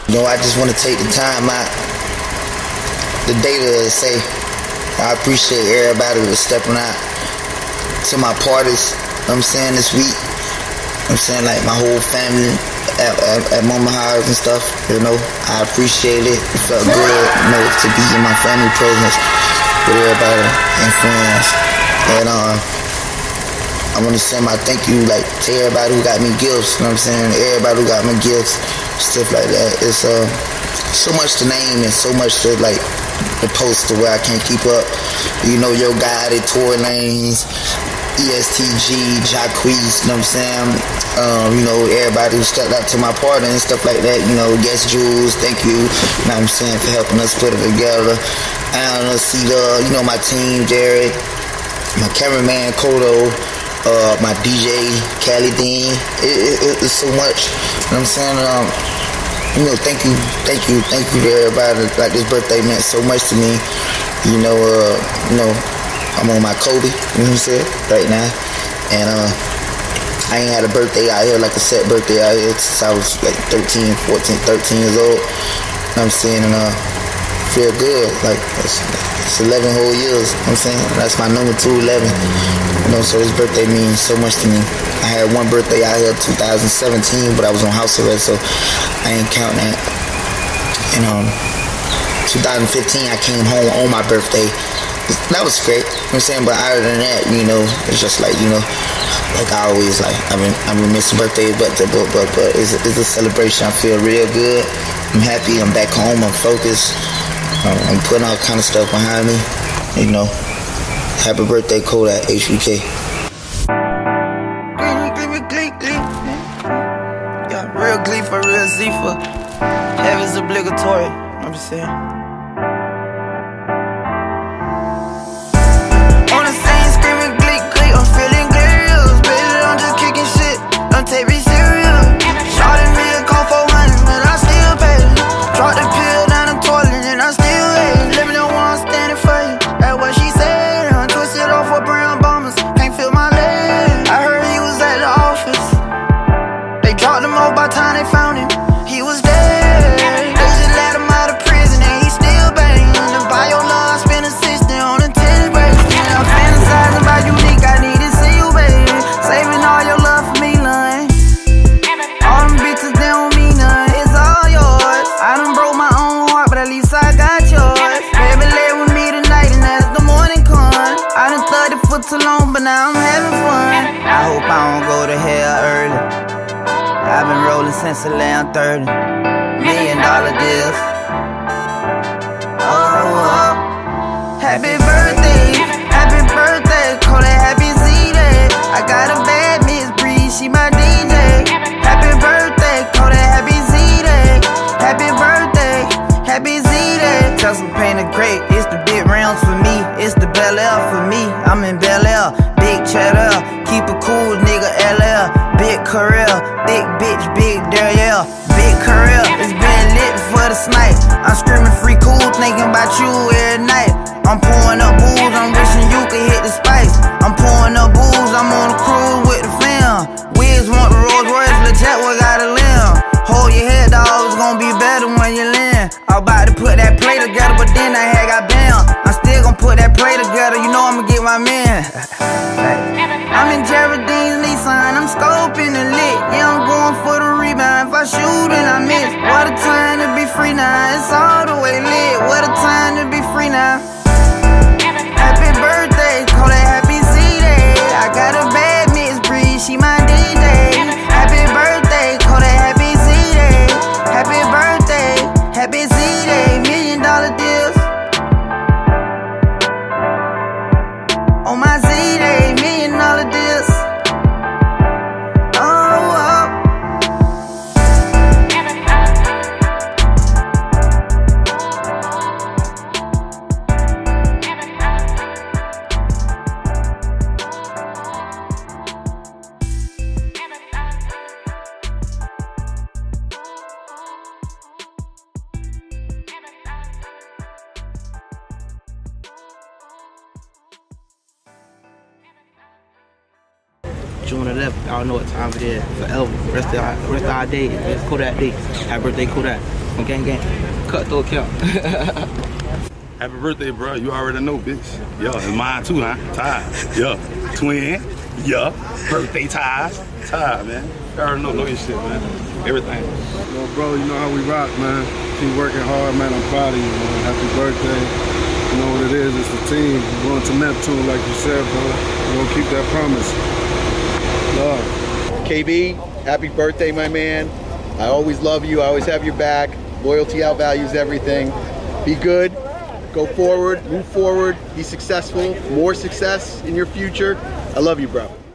I just want to take the time out today to say I appreciate everybody that was stepping out to my parties, this week. Like my whole family at Mama House and stuff, I appreciate it. It felt good, to be in my family presence with everybody and friends. And I want to send my thank you to everybody who got me gifts, everybody who got me gifts, stuff like that. It's so much to name and so much to the post to where I can't keep up. Your guy, the Tory Lanez, ESTG, Jacquees, everybody who stepped out to my party and stuff like that, Guest Jules, thank you, for helping us put it together. And C-Dub, my team, Jared, my cameraman, Kodo, my DJ, Cali Dean, it's so much, thank you to everybody. This birthday meant so much to me, I'm on my Kobe, right now. And I ain't had a birthday out here, a set birthday out here since I was 13 years old. And feel good. It's 11 whole years, That's my number 211. So this birthday means so much to me. I had one birthday out here 2017, but I was on house arrest, so I ain't counting that. And 2015 I came home on my birthday. That was great, but other than that, it's just I always I've been missing birthdays, but it's a celebration. I feel real good. I'm happy. I'm back home. I'm focused. I'm putting all kind of stuff behind me. Happy birthday, Kodak HBK. Yeah, real glee for real Z for heaven's obligatory. I'm just saying. Take me serious. Shorty me a call for 100, but I still pay. Drop the pill down the toilet and I still hate. Let me know when I'm standing for you. That's what she said. I twisted off for brown bombers. Can't feel my leg. I heard he was at the office. They dropped him off by the time they found him. He was dead. They just let him out of prison and he still banging. To buy your love, I spent a 60 on a 10 break. And I'm fantasizing about you, Nick. I need to see you, baby. Saving all your love for me. Too long, but now I'm having fun. I hope I don't go to hell early. I've been rolling since the last 30 $1 million deals. Oh, happy birthday, call it happy Z-Day. I got a bad Miss Bree, she my DJ. Happy birthday, call it happy Z-Day. Happy Z-Day. Tell some pain of great, it's the big rounds for me. It's the Bel Air for me, I'm in Bel Air. Big cheddar, keep it cool, nigga LL. Big career, thick bitch, big Dariel. Big career, it's been lit for the snipe. I'm screaming free cool, thinking about you every night. I'm pouring up booze, I'm wishing you could hit the spice. I'm pouring up booze, I'm on a cruise with the fam. Wiz want the Rolls Royce, legit, we got a limb. Hold your head, dog, it's gonna be better when you land. I'm about to put that play together, but then I had got bam. I'm still gonna put that play together, I'ma get my man. I'm in Geraldine's Nissan, I'm scoping the lit. Yeah, I'm going for the rebound. If I shoot and I miss, what a time to be free now. It's all the way lit, what a time to be free now. Happy birthday, call it happy Z-Day. I got a bad Miss Bree, she my DJ. Happy birthday, call it happy Z-Day. Happy birthday, happy Z-Day. $1 million deals on my Z-Day, $1 million deals. June 11th, I don't know what time it is, forever, rest of our day, it's Kodak Day. Happy birthday, Kodak. Gang gang. Cut through a count. Happy birthday, bro. You already know, bitch. Yeah, it's mine too, huh? Ty. Yeah. Twin. Yeah. Birthday ties. Ty, man. You already know your shit, man. Everything. Well, bro, you know how we rock, man. Keep working hard, man. I'm proud of you, man. Happy birthday. You know what it is. It's the team. We're going to Neptune, like you said, bro. We're going to keep that promise. Love. KB, happy birthday, my man. I always love you. I always have your back. Loyalty outvalues everything. Be good. Go forward. Move forward. Be successful. More success in your future. I love you, bro.